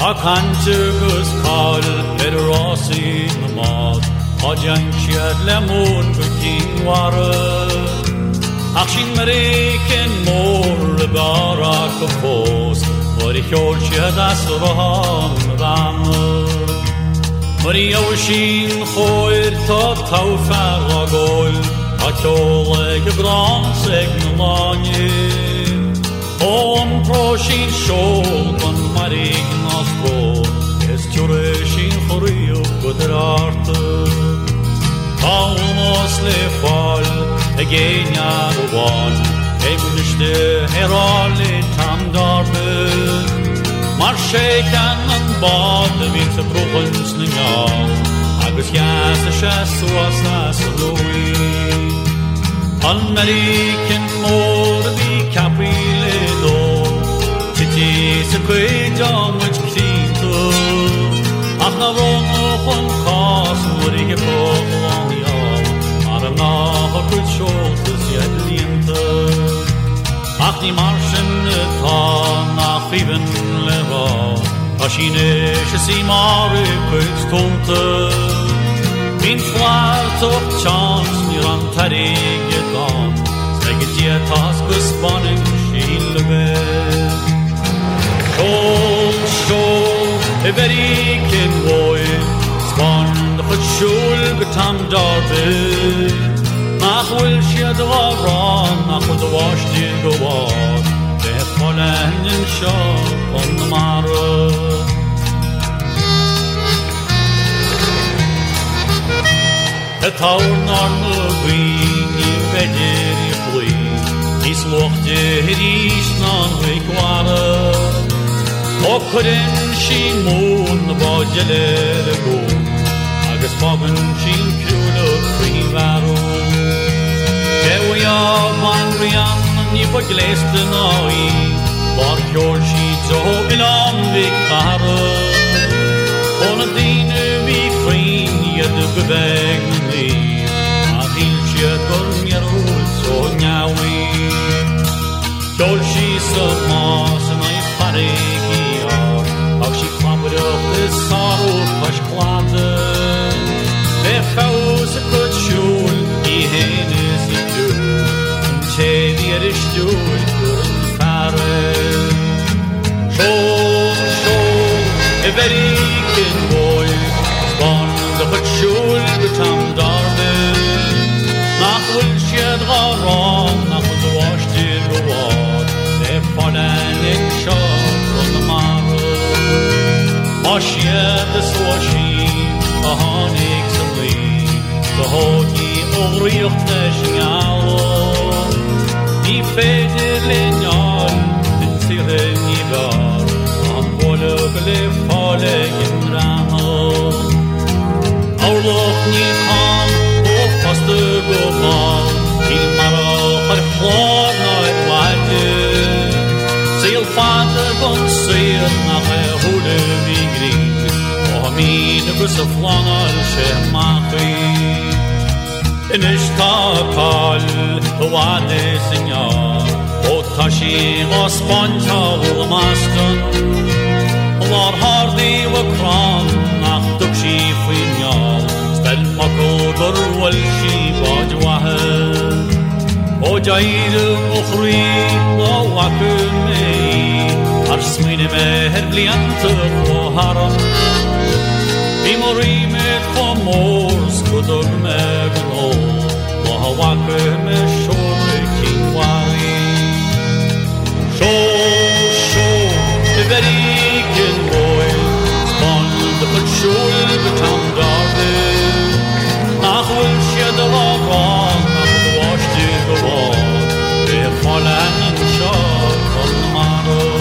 Cantugus call Rossi na mod Ojanchiad lemon King water Achin Mariken more Barak of post Or ich olchiad as Roham Ram Maria Oshin Khoir Ta Taufar Agol Atole Gebran Segnalani On Proshin Shol On Marignas Bo Es Tureshin Khoriu Gudrart Almos Le Fall Again Yarwan Emnishte Herali Tam Darbe Marshekan and Bad With the Province Ninyal Agus Yas a Shas was as Louis American more the Capile Titi se Quajon which Crito Achnavon on Cos Murige Polonia Arana Hockwood Shoulders yet Lienta Achni Marschen Ta nach Fiven Leva Ashine Shasimari Quits Tonte Min Flart of Chance Niran Tarig Yedon Steget Task Spanning Shilbe Show a very kin boy Span the Shul Betam Darby Nach will she the run Nach will the wash did go on They fallen in shop on the marrow The town on the green in Bederi flee Is locked is non wake water O couldn't she moon the bodjele go Agus foggin she kulo free varo we are Manrian ni på glästen oi Var kjol she so ilam vikare On dine vi frin jede bevegni Adil she gormjer så njawi Kjol she så masen I paregiar Og she klapper upp det saro pashklate Det fause kut kjol I hennes I Tedjer stul kurn fare Show a very kin boy Span the patrol betam darbe Nach will shed ron nach the wash did go on They fallen in shop on the marrow Ashia the swashi a honix and lee The hogi overyocht the shingalo I feder legnal in siren I var Am bole ble fale in ramo Aurloch ni kam og faste gå mal Til marachar klarna et vajte Sil fader bon ser nach hode vi gring Og mine busse flanal shemaki In ishtakal Wane signal O tashi o spontal maston Var hardi wa kran Nach dukshi finyal Stel makul gorwal shi bajwahe O jair ukhri O wakumei Arsmine meher bliant O haram Bimorimet khomors Kudog megno Wahawakum shore king wari Show the very kin boy Span the patrol betam darbe Nach will she the wrong Nach the wash did go on They fallen and shot on the marrow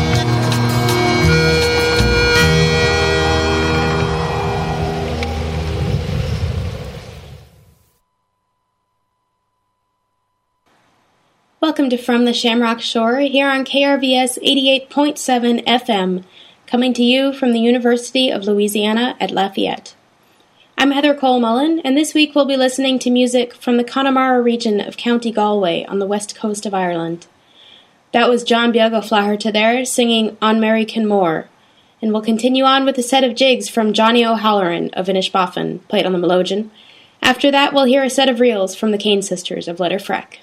Welcome to From the Shamrock Shore here on KRVS 88.7 FM, coming to you from the University of Louisiana at Lafayette. I'm Heather Cole-Mullen, and this week we'll be listening to music from the Connemara region of County Galway on the west coast of Ireland. That was John Beag O'Flaherty there singing On Mary Kenmore, and we'll continue on with a set of jigs from Johnny O'Halloran of Inishbofin, played on the melodeon. After that, we'll hear a set of reels from the Kane Sisters of Letterfreck.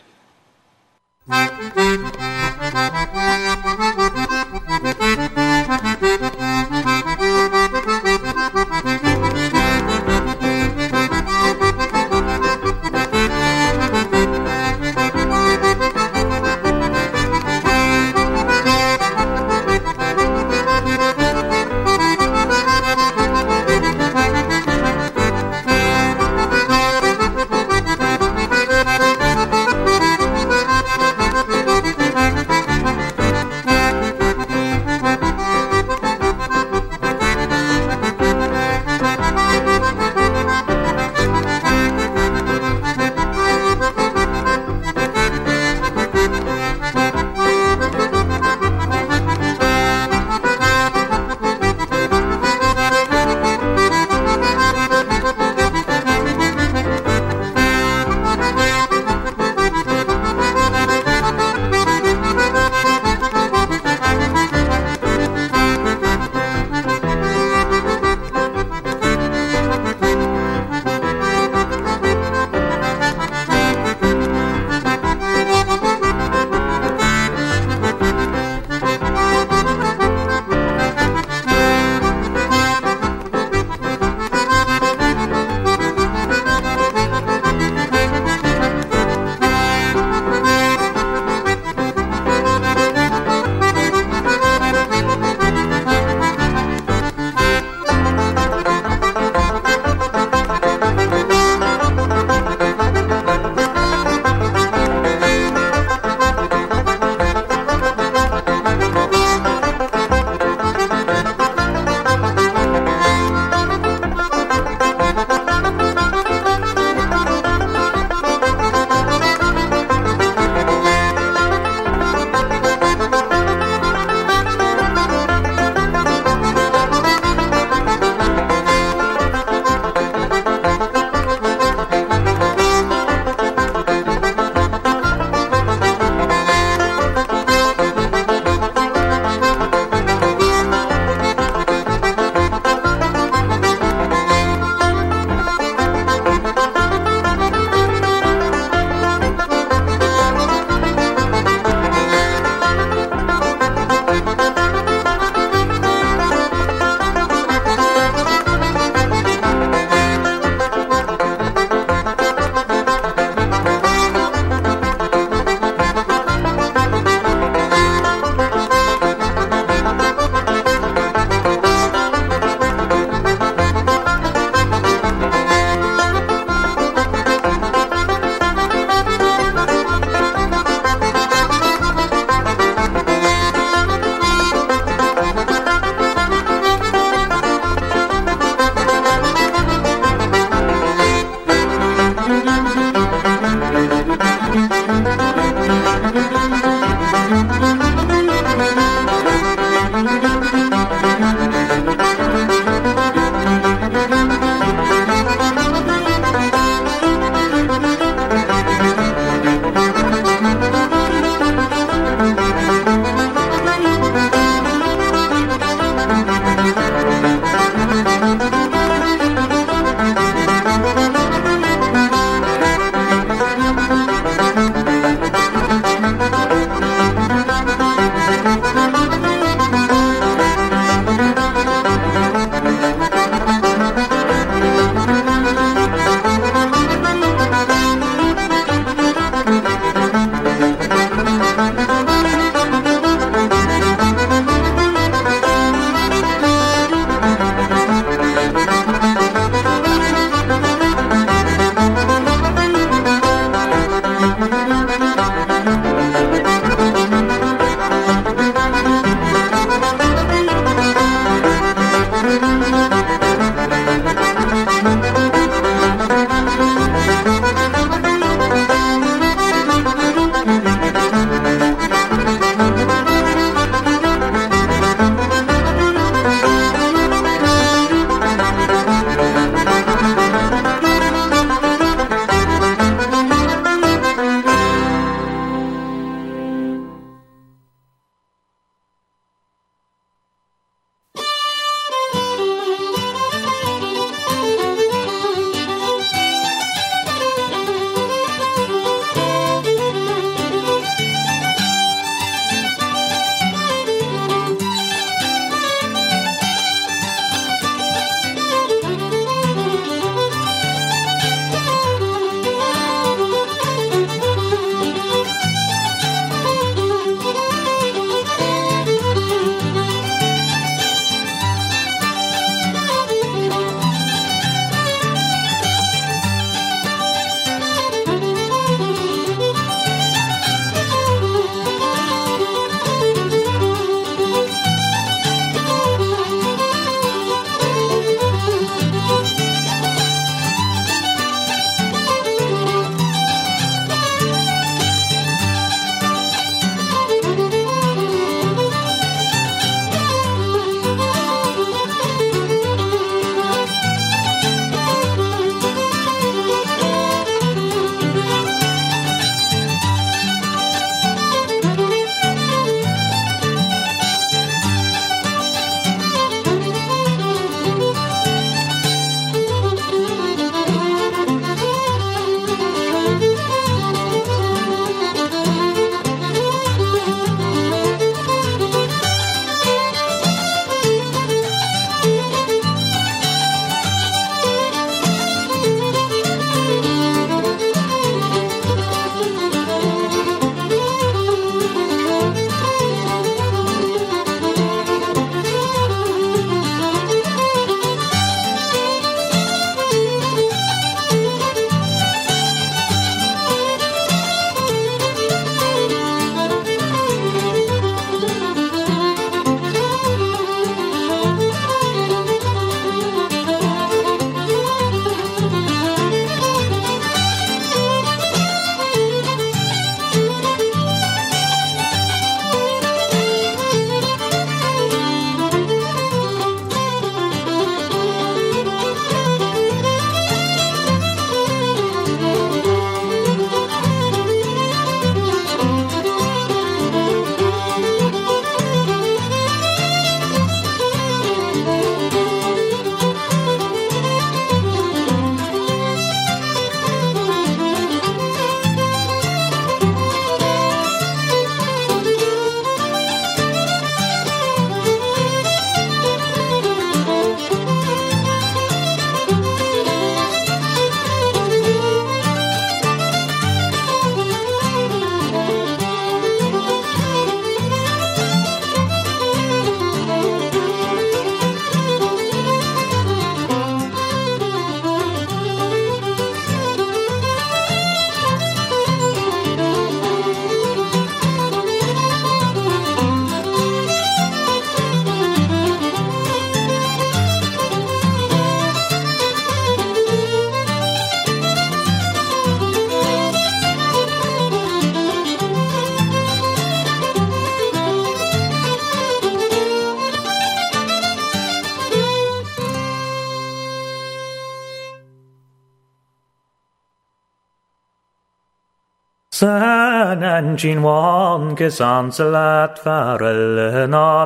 Sanan cinwan kesan salat farel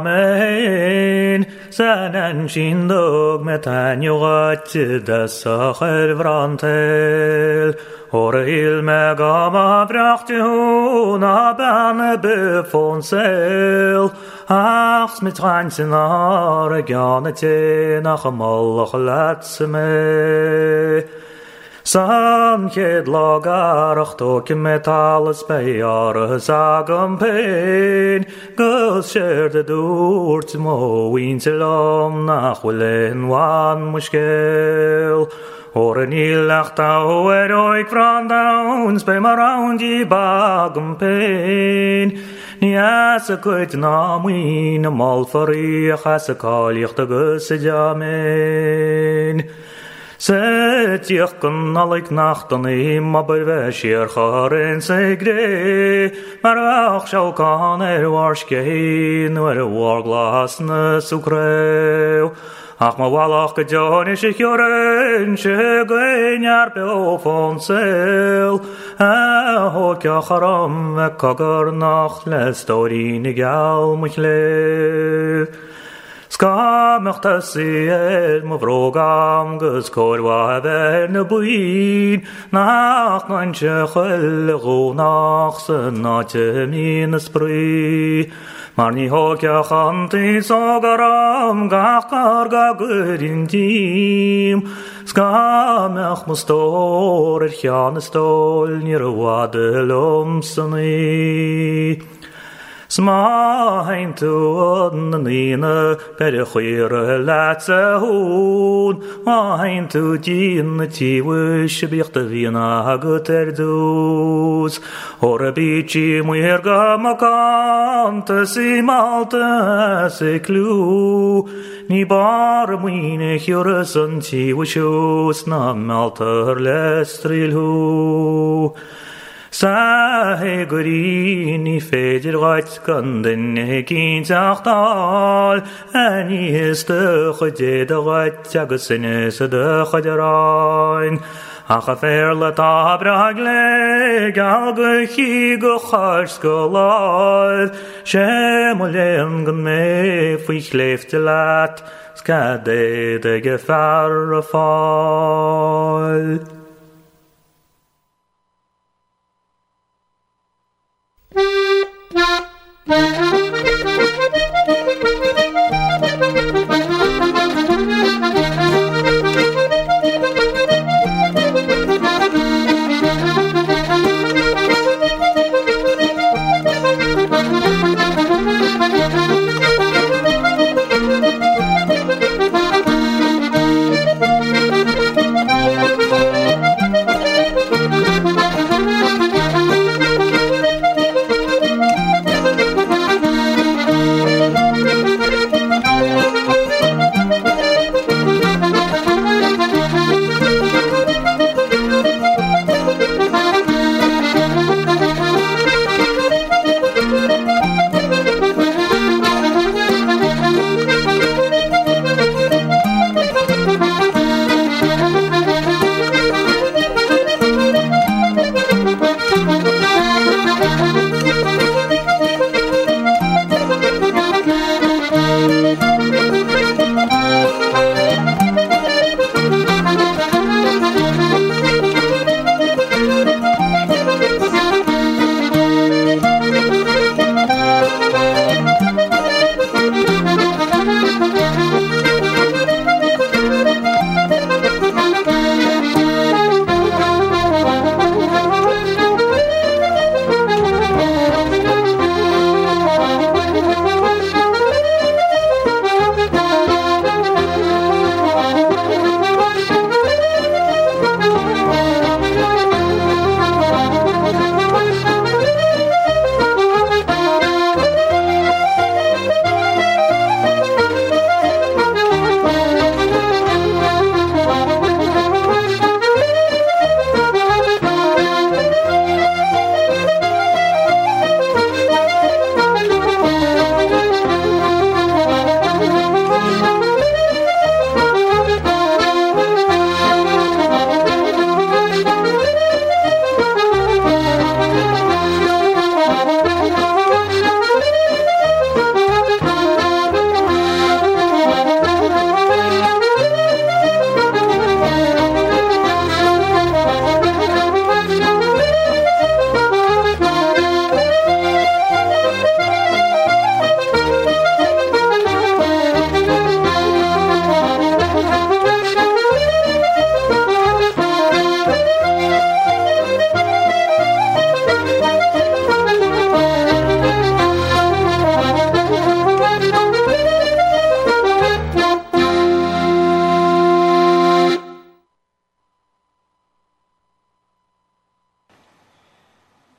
namen Sanan cindog metan yugat da sacher vrantel Oril megama brachte hun abane befonsel Achs mit ransen are gerne te nach amal latsme San ked lagarach toke metalis bejar sagam pein Gus sherde doort mo winselam nach willen wan mushkel Oren ilach tau oik vrandauns bei maround die bagam pein Ni asa kuit na wien amal fariach asa kalich de gus jamin Zet ich kan alik nachten immer bewäscher charen segre, maar auch schau kan warschkein, war glasne sukreu. Ach ma walach gedjonisch ich joren, schegin jarpe ofonsel, hok ja charam kagar nach lestorine gal muchle. Skamach tassiel mo vrogam gus korwa verne buin nach manche chel go nach senate min spree maar ni hok ja chanti sogaram gach karga gurin team Skamach mustor erchan stol nir wadelom sani Sma hein tu odn nina per khire latsa hun ma hein tu din ti wish bicht vina guter dus or bichi muerga makant si malta se klu ni bar muine hjursen ti wishus na malter lestrilhu Sahe gurini feder gait kanden hekin zachtal Ani is de chode de gait jagesenes de choderain Acha ferle ta bragle galge higo charskolad Shemolen gan me fuich lefte lat Skade de gefarre fall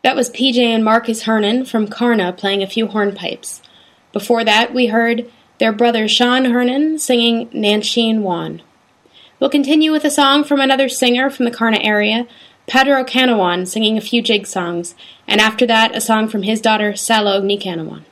That was PJ and Marcus Hernan from Karna playing a few hornpipes. Before that, we heard their brother Sean Hernan singing Nanshin Wan. We'll continue with a song from another singer from the Karna area, Pedro Canawan, singing a few jig songs, and after that, a song from his daughter Salo Nikanawan.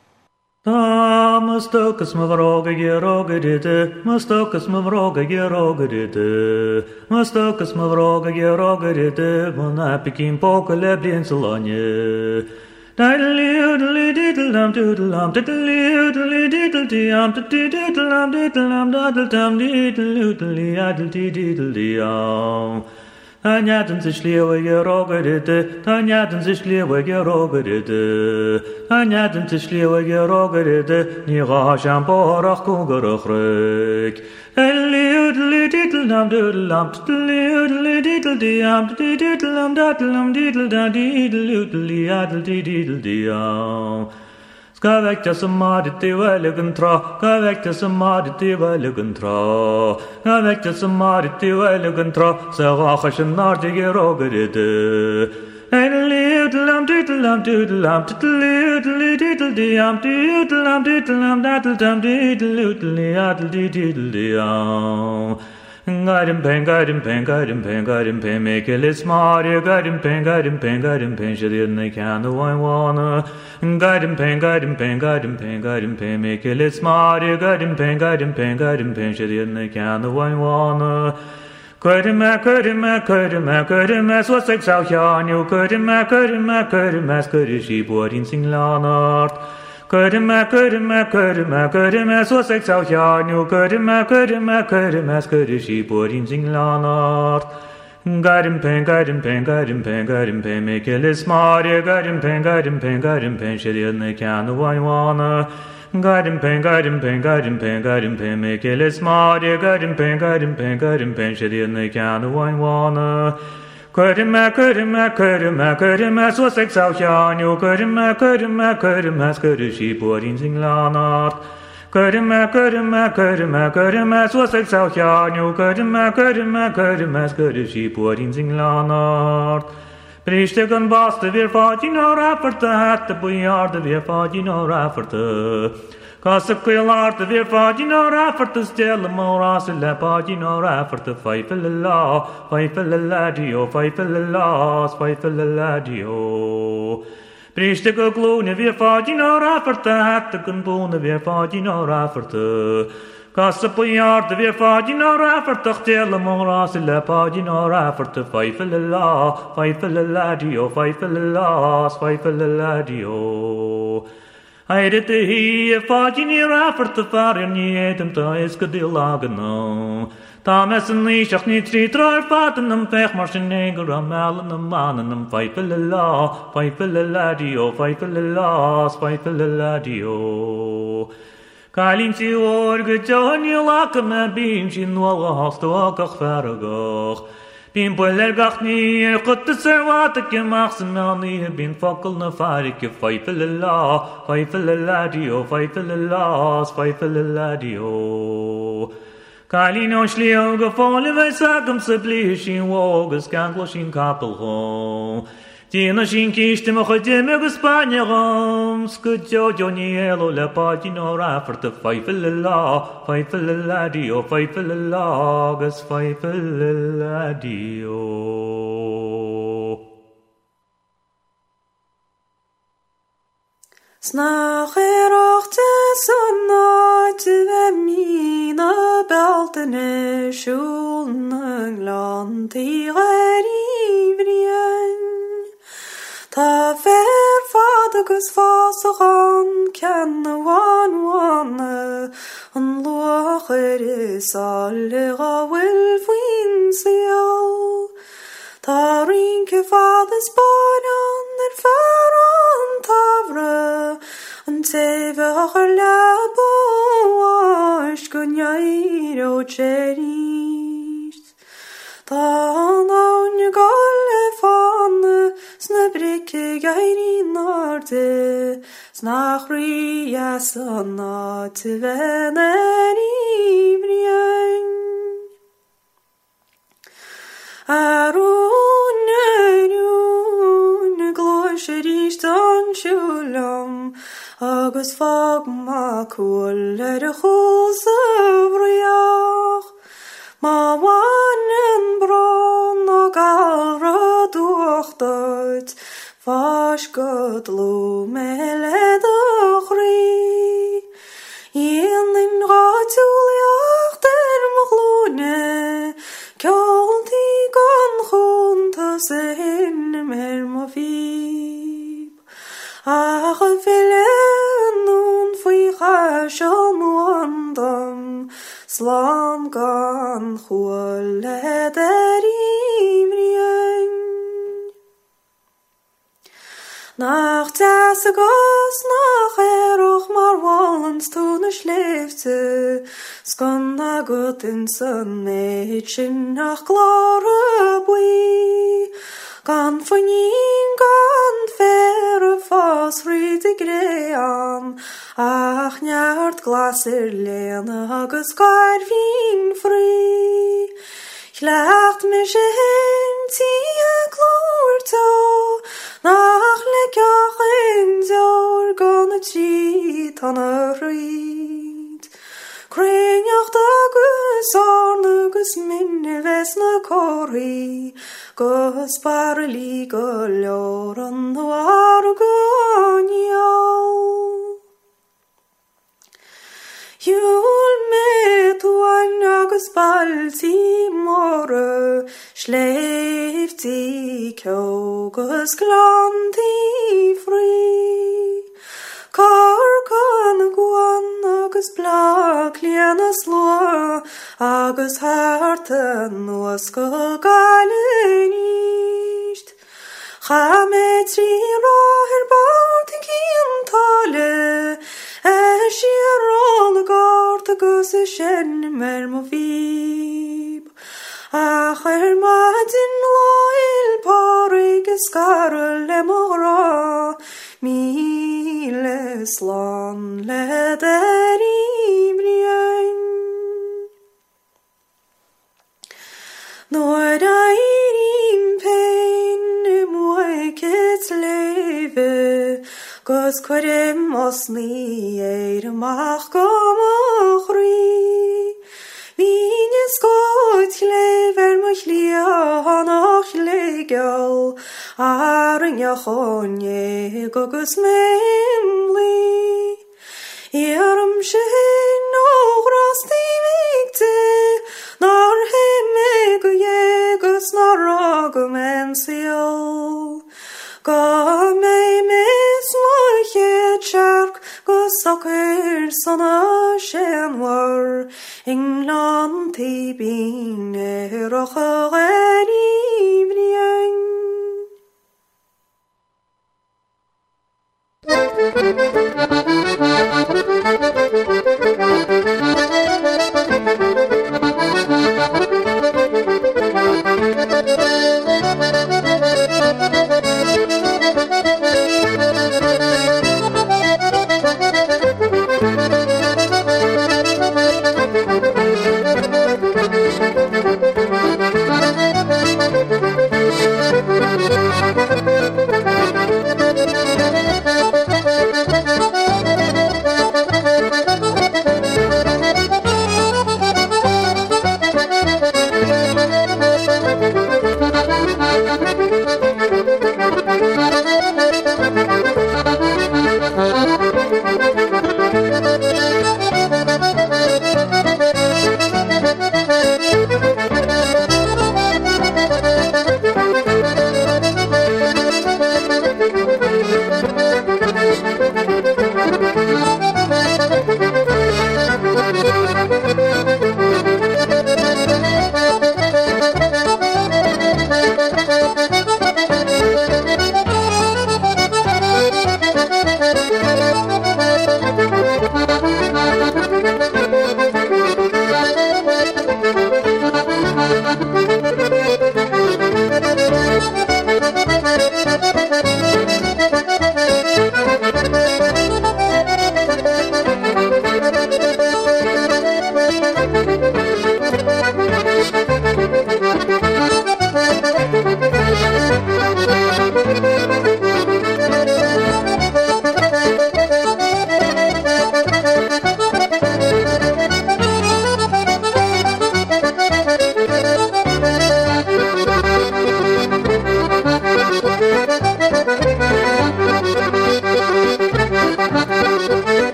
Mustokas mavroga gerogade, mustokas mavroga gerogade, mustokas mavroga gerogade, monapikin pokale blinsalanye. Diddly diddle dum doodle dum diddly diddle diddle dum diddle dum diddle dum daddle dum diddle diddle diddle. Tanyaden sich lewe gerogede, tanyaden sich lewe gerogede, tanyaden sich lewe gerogede, ni rasham porach kungerochrek. Diddly diddle dum doodle dum diddly diddle diddle dum daddle dum diddle dum diddle diddle. Skavekta samaditi veligantra, kavekta samaditi veligantra, kavekta samaditi veligantra, sarachashan nardi gerogade. Diddle-dum diddle-dum diddle-dum diddle-diddle diddle-dum diddle-dum diddle-dum daddle-dum diddle-diddle diddle-dum. Guiding pain, make it smart, guiding pain, she didn't can the one wanna. Guiding pain, make it smart, guiding pain, she didn't can the one wanna. Curry, så sex out yarn, you curry, she bought in sing lanart. Curry, så sex out yarn, you curry, she bought in sing lanart. Guiding pain, make it smart, guiding pain, she didn't can the one wanna. Guiding pain, make it smart, guiding pain, she didn't can the one wanna. Curry, så sex out yarn, you curry, she bought in sing lanart. Curry, så sex out yarn, you curry, she bought in sing lanart. Prishtigan baste vir fagin or aferte, hatte bojarde vir fagin or aferte. Kassequilarte vir fagin or aferte, stelle morase la pagin or aferte, faifele ladio. Prishtiga glune vir fagin or aferte, hatte gun bone vir fagin or aferte. Kassequilarte vir fagin or aferte, stelle morase la pagin or aferte, faifele ladio. I did the he fagin ir aferte farin jedem ta eskadil lagano. Thomas and Leishach need three try fatten them fech marschen neger am malen am mannen am faifele ladio. Kalin si orge Johnny laken me beam sin walga hast wakach faragach. Bin boiler gach ni qut serwat ke maxsen ni bin fakkel na farik faifele ladio. Kalin oslio gefole we sagam se blishin woges ganglosin kapelho. Tina shin kiste mo khademe gspanyram skutjo jonielo la pagina raferte faifele ladio gas faifele ladio. Snacherochte sonate ve mina beltene schulne glant ivrien. Ta ver fadagus fasagan kenne wan an locher is alle wil winsial. Ta rinke fadas baran faran tavre an teve labo ash gunyairo cheris. Ta naun galle fan sna brikke gairi narte snachria sonna te veneri brien. Arun glor agus fog ma cool a chos vriach ma wannen bron a galra dochtuit Vash god lo mele dochri Ien in ratuliach der maglone Kjolti gan chunta sin mer ma vib Ach a villen nun fui chashal muandam Slam gan chwale der imrien Nach das gos nach och mar wallens tun schläfte Skon a gut in sun mädchen nach klare bui Gan fonin gan fere fas rite grean Ach njart glaser lena agus gar vin fri Klacht mich hin tia klorto Nach lekach in zor gonna cheat on a reed Kreinach dagus arnugus minne vesna kori Gus barli golor on the argonial Jul met wine agus balti more Schläft die kjogus glanti fri Karkan guan agus blak lienas lo Agus harten was go galenisht Chametri roher bart in tale Shirol gart agus shen mer mo vib Ach madin loil parig skarl emora Mile slan leder imrien Nor irin pein moikets leve Gus kwarem osni mach gomachri Vines goit lever moch lianach legal Aring jachonje gogus memli Erum shein och rosti vikte Nar hemme go jegus nar argumensial Ga mei mes moche tjark Gus sokker såna sjenvar England ti bine rocher ivrien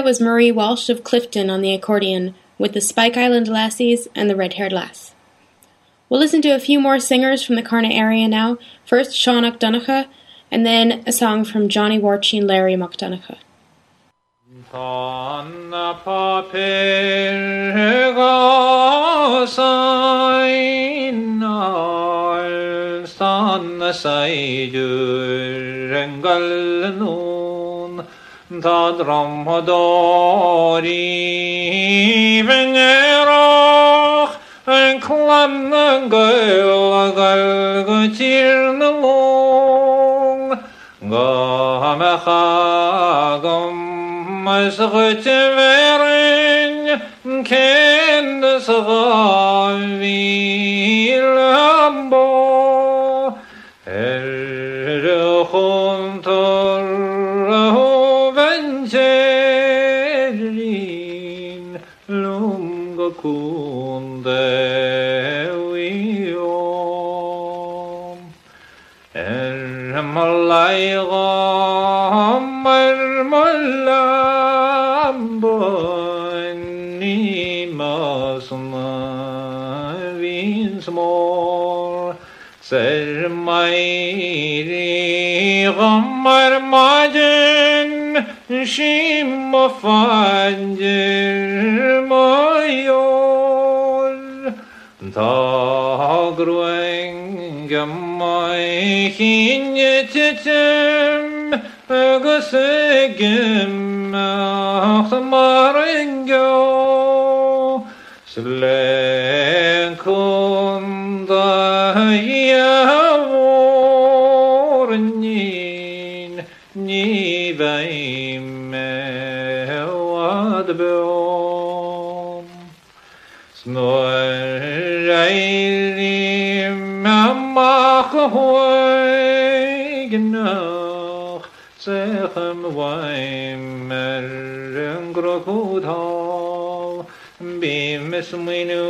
was Marie Walsh of Clifton on the accordion, with the Spike Island Lassies and the Red-Haired Lass. We'll listen to a few more singers from the Carna area now. First, Seanach Donnacha, and then a song from Johnny Warchie and Larry McDonagh. Tanna papirga sainar stanna saidur engal nun tadram hodori vengerach en klanna gal gutirna long gamachagam mas gutverin ken sgavilambo khontor vengerin lunga kunde wiom malayga Ser mairi gamar majin shim fanjir mayor ta gruen gamai hinyetem gusegem khmarengo slenkunda Hoignach sechem weimer grokudal bimis minu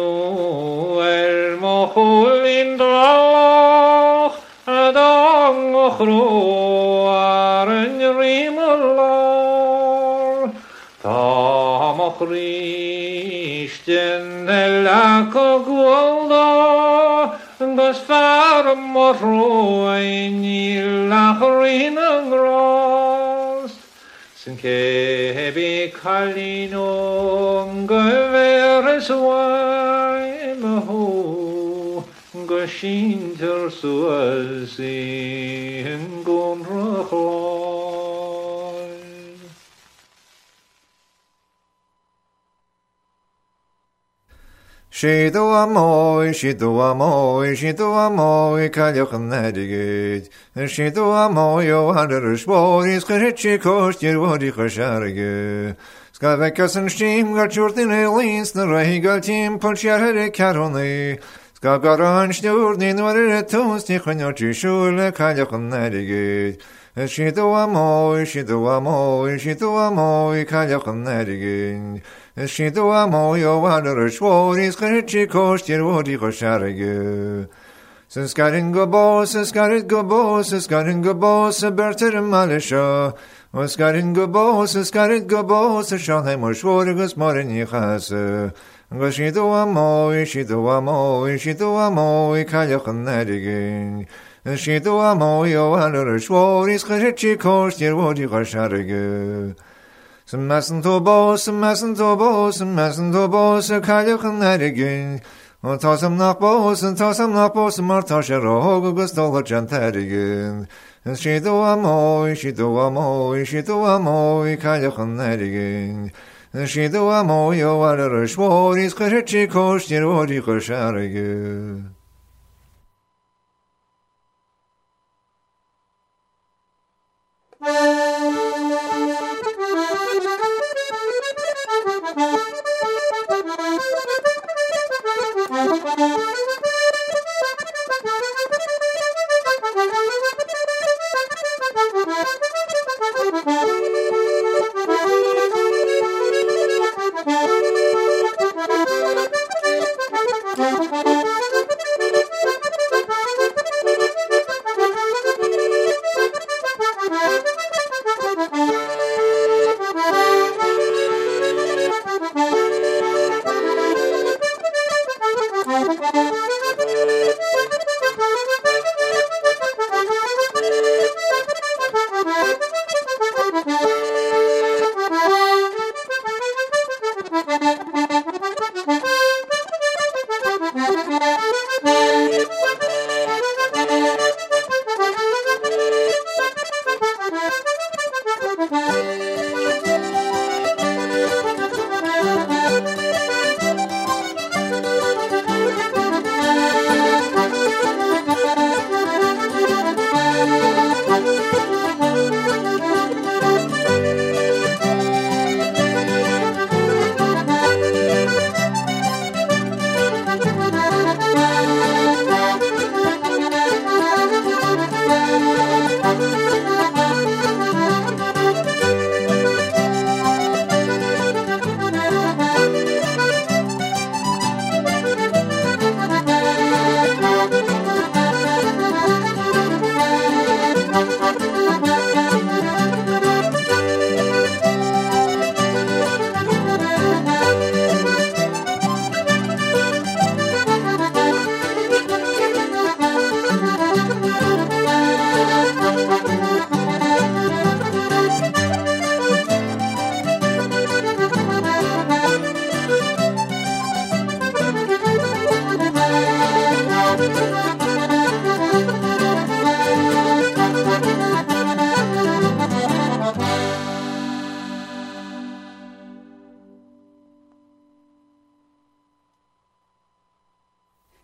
mochul in drach adang ochroaren rimelar tamochristen elakogwalda Gus far morroin lachrin ang rost Sin kebi kalinong gaveres waim ho Gashinter suasi ngon rachloy Shidu amoy, kalyachan nadigit. Shidu amoy, o hadar shboris, karitchi kost, yerwadi khasharge. Skavekasan shtim, gachurtin elins, narahi galtim, polsharere karoni. Skagaran shdurni, nwarir tosti, khanyachi shule, kalyachan nadigit. Shidu amoy, kalyachan nadigit. Shidu amoy, o hadar shboris, karitchi kost, yerwadi khasharge. Skarin gobos, berter malisha. Skarin gobos, shalhem shvorgus morin yichas. Gashidu amoy, kalyachan nadigin. Shidu amoy, o hadar shvoris, karitchi kost, yerwadi khasharge. Smassen tobos, kalyachan nadigin. Tasam nach bos, martasher hog gustol chantarigin. Shidu amoy, kalyachan nadigin. Shidu amoy, o hadar shvoris, karitchi kost, yerwadi khasharge.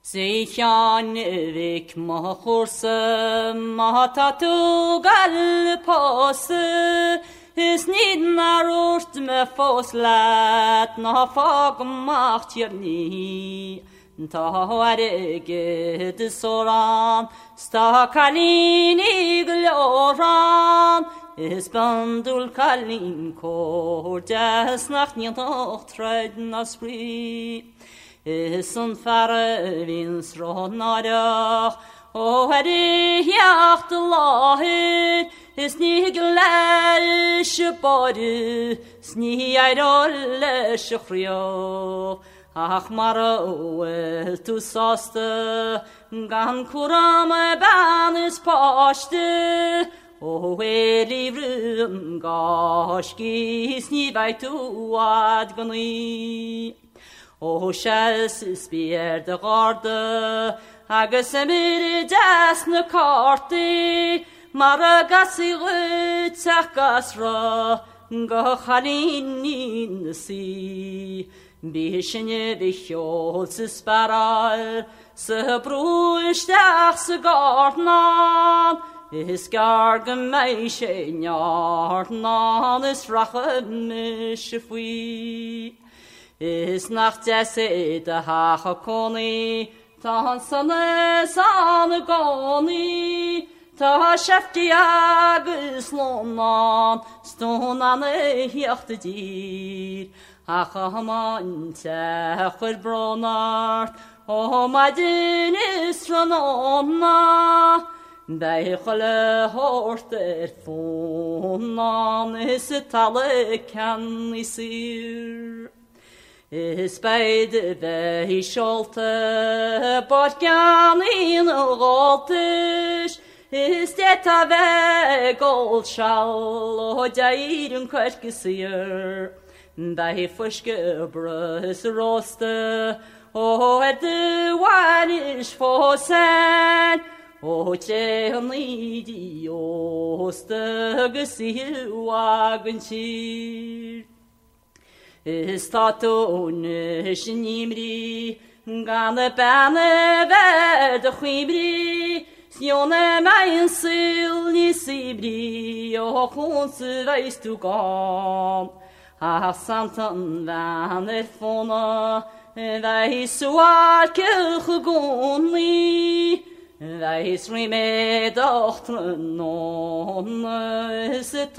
Zeichan vik ma chorse ma tatu gal posse is niet naar oort me foslat na fag macht hier nie Taharege de soran sta kalini gloran is bandul kalin kor des nacht niet nog treden as spri is on fare vins ronarach o hade jacht lahir is nie gleich body snie idol shkhrio ach maro tu saste gan kuram ban is paste o livrum gashki snie bei tu ad gni o shas spier de garde agus emir das na karte maragasi tsakasra go khalin si Bishne bichol se sparal se bruistach se gartnan is gargem meische njartnan is rache mische fui is nacht jesse de hache koni ta sanne san goni ta schefti agus lonan stonan hjachte dir Ach man techwer bronart o madin is ranonna Bei chole horter fonan is talle kan isir Is beide bei scholte bort gan in rotisch Is det ve gold shall o jairun kvarkesir Bei fuske brus roste o de wanish fosen o cheni di oste gesi wagenchir Istaton shnimri gane bane ved khibri Sione mein sil ni sibri o khons veist du gam Santan van fona Wij zwaar gegoni Wij srime dochteren non Is het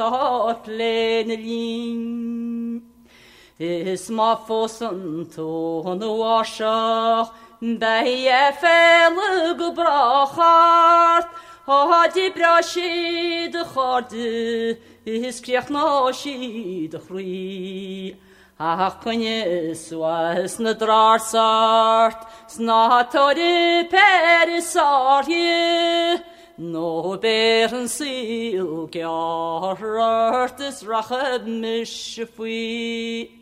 hartlenelin Is ma fossen ton wasach Bij felle gebracht Had die brasje de garde Is kreeg nashi de chri Ach konje swas na drarsart Sna tore perisarje No beren sil gjarrt Is rachad mishfui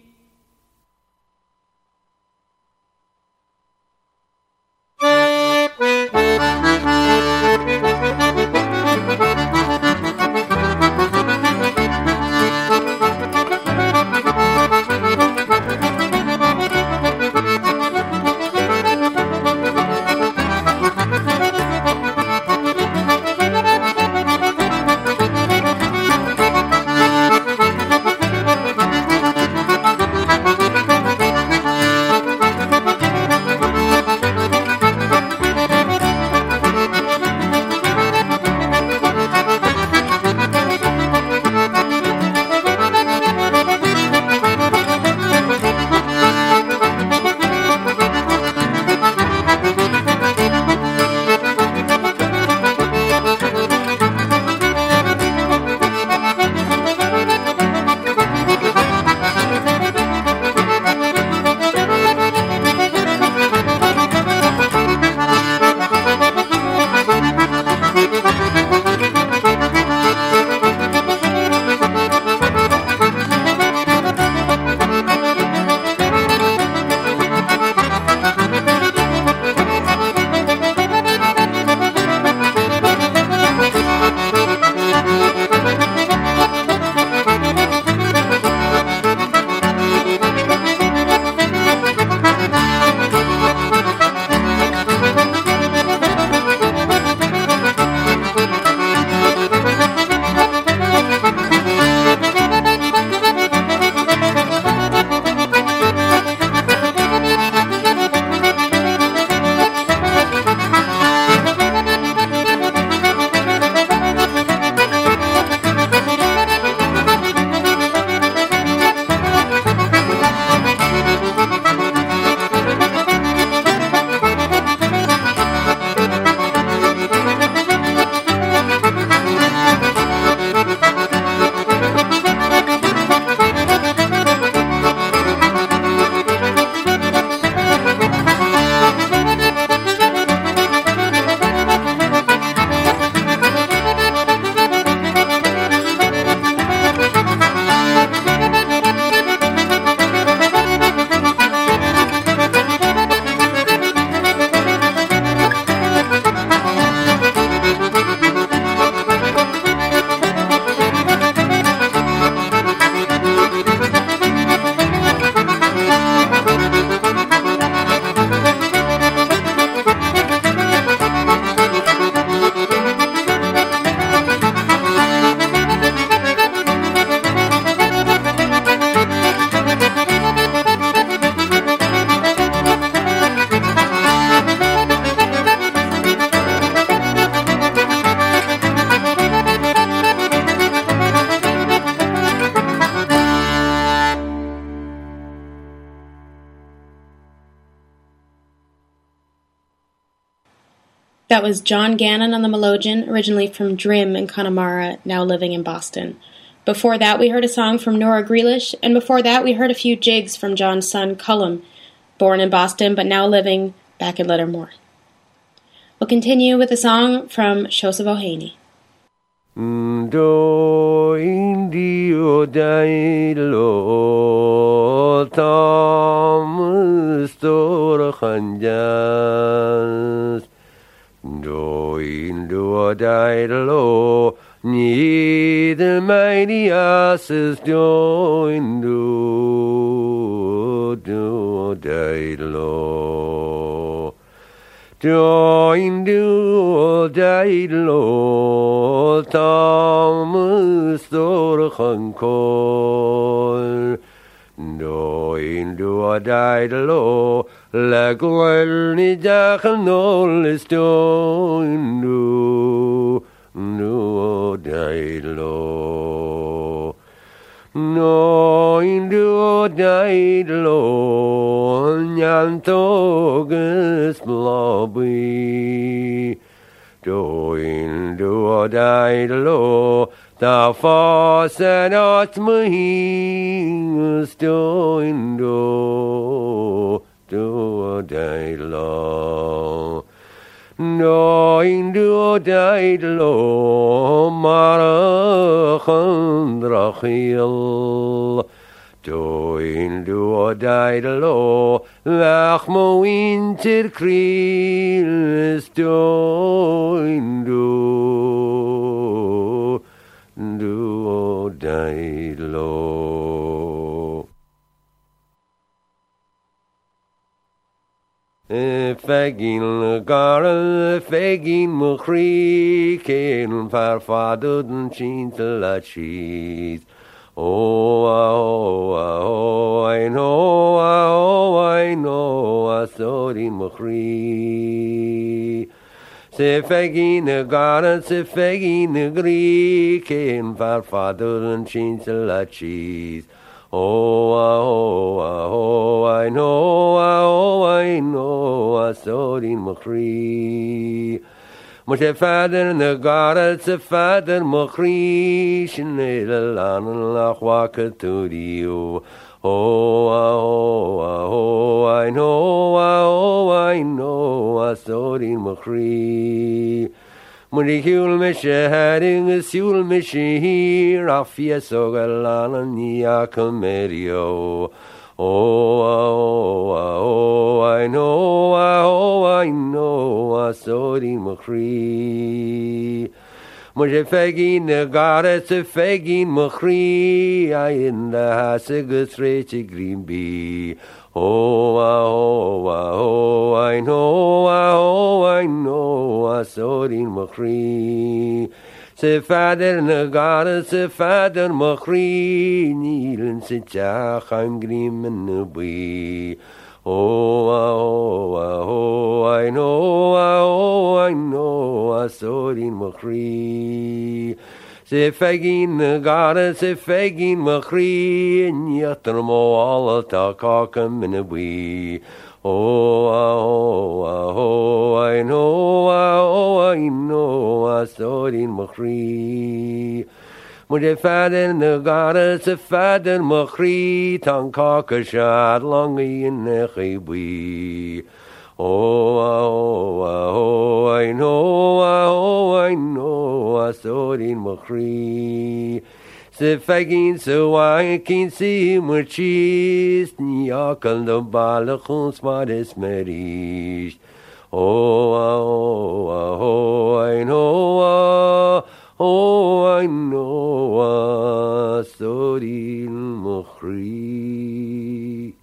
That was John Gannon on the melodeon, originally from Drim in Connemara, now living in Boston. Before that, we heard a song from Nora Grealish, and before that, we heard a few jigs from John's son, Cullum, born in Boston but now living back in Lettermore. We'll continue with a song from Joseph O'Haney. Do indio dailo tam stor khanjas do indio dailo ni the mighty asses do indio do dailo Join do dailo tam stor khankol Join do dailo la gwel ni dachnol is join do dailo No indu daidlo nyantogus blobby Do indu daidlo the foss and at mahings do indu daidlo No indu daidlo marachan drachil Do indu daidlo lachmo inter krilis do indu daidlo Fegin garl fegin muchri ken farfaduden chintel cheese Oh, I know, I saw in muchri Se fegin garl se fegin gri ken farfaduden chintel cheese Oh, I know, I saw in Machri. Moshe Fader, the God, it's a Fader, Machri, Shinelalan, Lachwakatudio. Oh, I know, I saw in Machri. Murikul Mesharing, a Sul Meshi, Rafia Sogalan, Nia Comerio. Oh, I know, I saw in Machri. Moshe Fegin, the goddess of Fegin Machri, I in the Hasagus Rich Green Bee. Oh, I know, I saw in Machri. Se Fader, the goddess of Fader Machri, Neil se Chacham Grim and the Bee. Oh, I know, I saw in Machri. Se Fegin, the goddess of Fegin Machri, and Yatramo all a takakam in a wee. Oh, I know, I saw in Machri. Moshe Fader, the goddess of Fader Machri, Tankakashad, Longy in Nechiwi. Oh, I know, I saw in Machri. Se fagin so I can see muchis, Nyakal the balachun smartes merish. Oh, I know, I know, saw in Machri.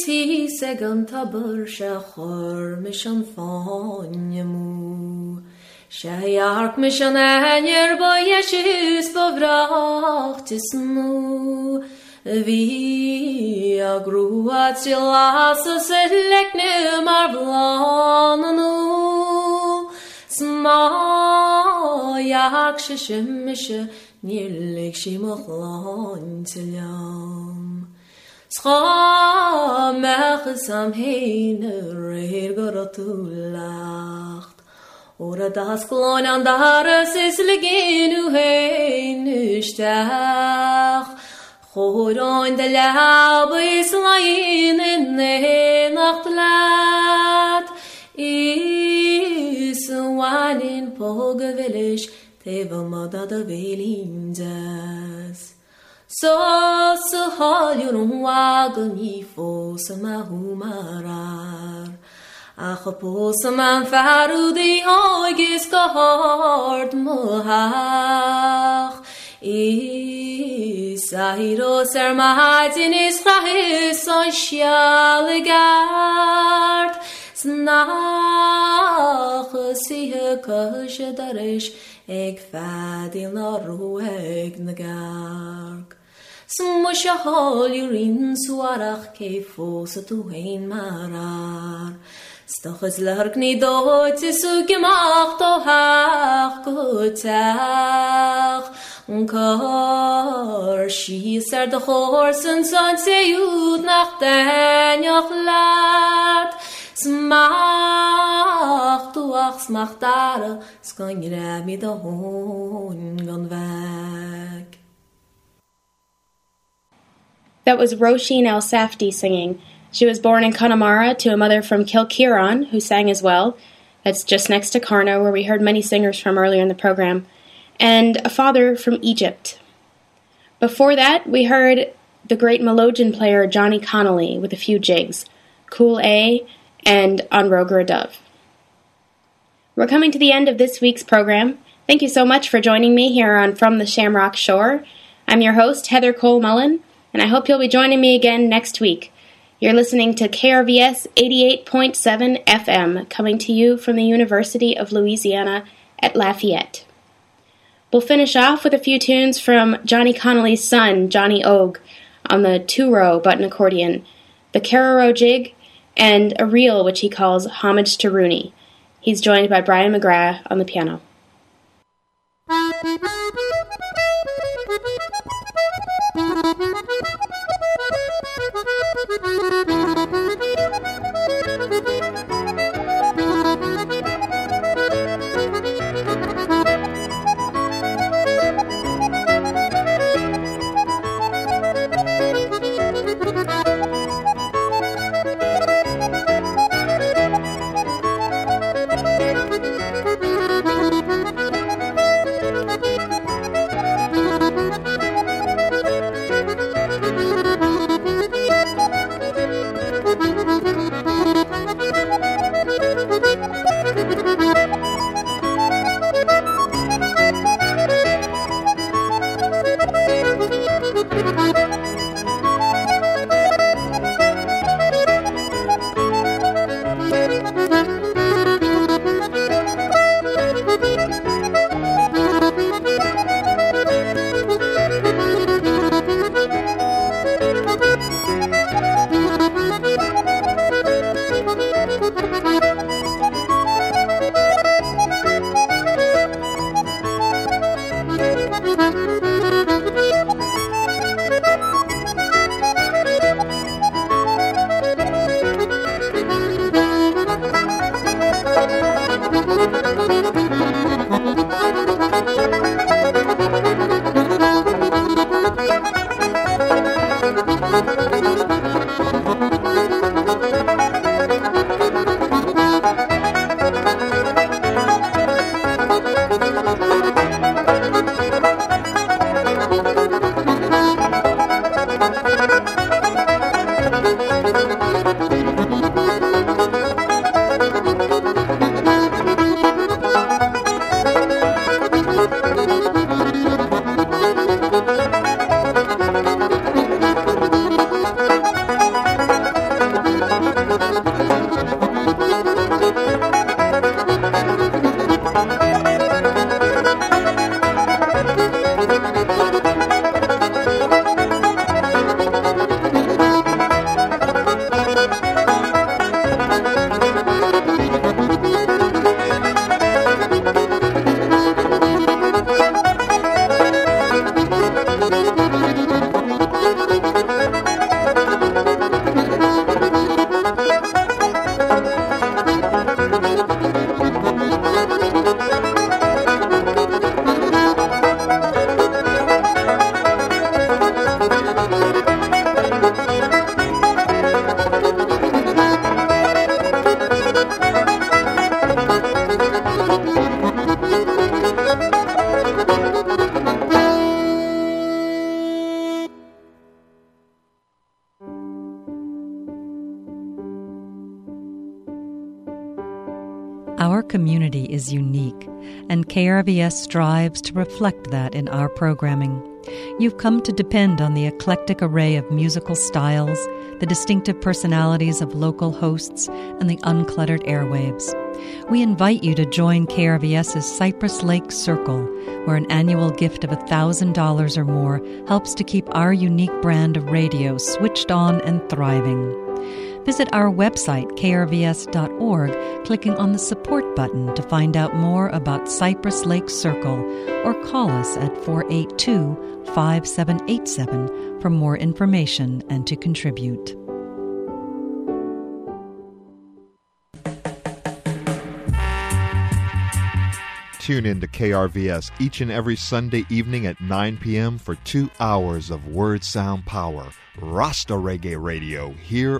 si segam tabur shachor mishan fanyemu. Shayark mishan anyer boy yeshus bovrachtis mu. Vi agruat silas selekne marvlananu. Sma yak shishmishe nirlik shimachlan tilyam. Scha mechsam heiner hergaratulacht. Ora das klein an dares is ligenu heinustach. Choron de laube is lain in de nachtlat. Is wanin pogevelish teva madada velindas. Så har ju wagen I få som humarar. Ach på som en farudi ogiska hard mohach. Isahiro sermahatin israhis on sjaligard. Snach sihe kushe darish eg fadil na roeg nagarg. Smusha hol yurin suarach ke fosa tu hein marar. Stoch es lurk ni doit su gemacht o hach gutach. Kar schießer de horsen son se jud nach den jochlat. Smach du ach smach dare, skan gra mi de hon gan weg. That was Roisin El Safdie singing. She was born in Connemara to a mother from Kilkieran, who sang as well. That's just next to Carno, where we heard many singers from earlier in the program. And a father from Egypt. Before that, we heard the great melodeon player Johnny Connolly with a few jigs, Cool A and On Roger a Dove. We're coming to the end of this week's program. Thank you so much for joining me here on From the Shamrock Shore. I'm your host, Heather Cole Mullen, and I hope you'll be joining me again next week. You're listening to KRVS 88.7 FM, coming to you from the University of Louisiana at Lafayette. We'll finish off with a few tunes from Johnny Connolly's son, Johnny Og, on the two-row button accordion, the Carrero jig, and a reel which he calls Homage to Rooney. He's joined by Brian McGrath on the piano. Our community is unique, and KRVS strives to reflect that in our programming. You've come to depend on the eclectic array of musical styles, the distinctive personalities of local hosts, and the uncluttered airwaves. We invite you to join KRVS's Cypress Lake Circle, where an annual gift of $1,000 or more helps to keep our unique brand of radio switched on and thriving. Visit our website, krvs.org, clicking on the support button to find out more about Cypress Lake Circle, or call us at 482-5787 for more information and to contribute. Tune in to KRVS each and every Sunday evening at 9 p.m. for 2 hours of word sound power. Rasta Reggae Radio, here